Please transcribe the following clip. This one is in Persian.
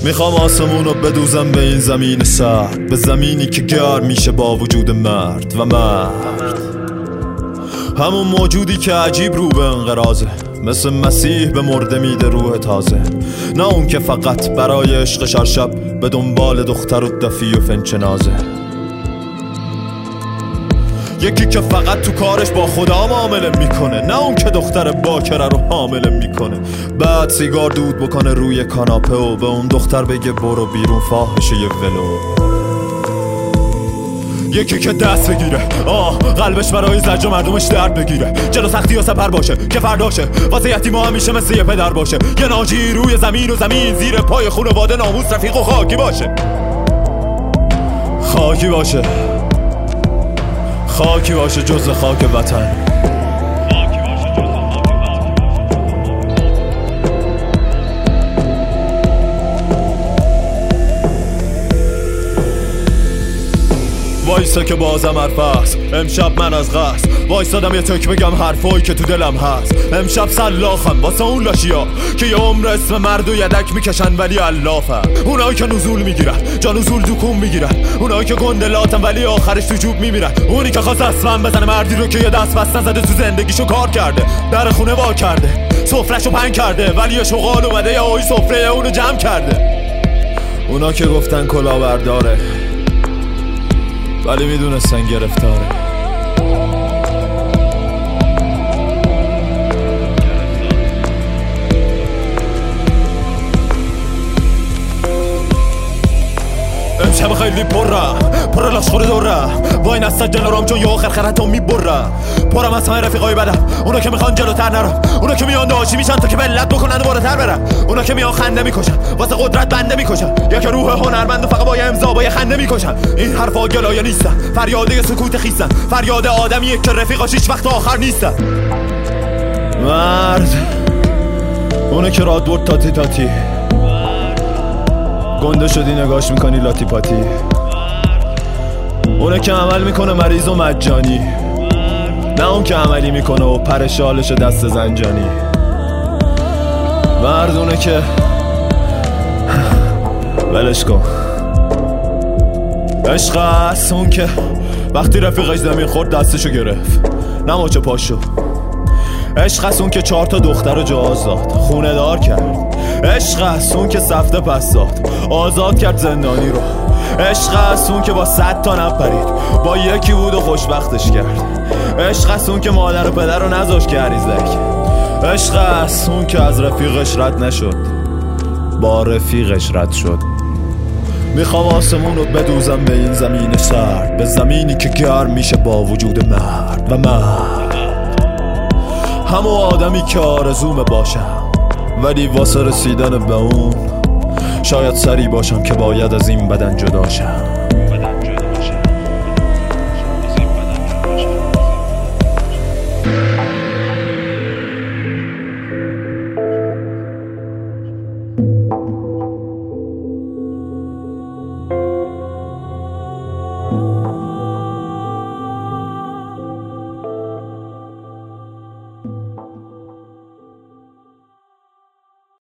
میخوام آسمون رو بدوزم به این زمین سرد، به زمینی که گرم میشه با وجود مرد و مرد، همون موجودی که عجیب رو به انقراضه، مثل مسیح به مرده میده روح تازه. نه اون که فقط برای عشقش هر شب به دنبال دختر و دفی و فنچنازه. یکی که فقط تو کارش با خدا معامله میکنه، نه اون که دختر باکره رو حامله میکنه. بعد سیگار دود بکنه روی کاناپه و به اون دختر بگه برو بیرون فاحشه یه ولو. یکی که دست بگیره قلبش برای زجر مردمش درد بگیره، جلو سختی و سپر باشه که فرداشه، واسه یتیما همیشه مثل یه پدر باشه، یه ناجی روی زمین و زمین زیر پای خانواده ناموس رفیق و خاکی باشه. خاکی باشه، خاکی باشه جز خاک وطن. وایسا که بازم حرف هست، امشب من از قصد وایسادم یه تک بگم حرفایی که تو دلم هست. امشب سلاخم واسه اون لاشیا که یه عمر اسم مرد و یدک میکشن ولی علافن، اونایی که نزول میگیرن جا نزول دکون میگیرن، اونایی که گندلاتن ولی آخرش تو جوب میمیرن، اونی که خواست اصلا بزنه مردی رو که یه دست بس نزده تو زندگیشو کار کرده، در خونه وا کرده سفرهشو پنگ کرده، ولی یه شغال اومده یه آی سفره اونو جمع کرده. اونا که گفتن کلاهبرداره ولی میدونستن گرفتاره. امشب خیلی پر لاشخور دورم، وای نستا جنرام چون یه آخر خرطا میبرم، پرم از همه رفیقای بدم، اونا که میخوان جلوتر نرم، اونا که میان داشی میشن تا که ملت بکنن و بالاتر برم، اونا که میان خنده میکشن واسه قدرت بنده میکشن، یا که روح هنرمند و فقط با یه امضا با یه خنده میکشن. این حرفا گلایه نیستن، فریاده سکوت خیستن، فریاد آدمیه که رفیقاش هیچ وقت آخر نیستن. مرد اونه که راد برد تاتی تاتی، گنده شدی نگاش میکنی لاتی پاتی، اونه که عمل میکنه مریض و مجانی، نه اون که عملی میکنه و پر شالش دست زنجانی. مرد اونه که ولش کن، عشق هست اون که وقتی رفیقش زمین خورد دستشو گرفت نه ماچه پاشو. عشق هست اون که 4 تا دختر رو جواز داد خونه دار کرد. عشق هست اون که سفته پس داد آزاد کرد زندانی رو. عشق هست اون که با 100 تا نپرید با یکی بود و خوشبختش کرد. عشق هست اون که مادر و پدر رو نذاشت که عریضک. عشق هست اون که از رفیقش رد نشد با رفیقش رد شد. میخوام آسمون رو بدوزم به این زمین سرد، به زمینی که گرم میشه با وجود مرد و مرد، همون آدمی که آرزومه باشم ولی واسه رسیدن به اون شاید سری باشم که باید از این بدن جدا شم.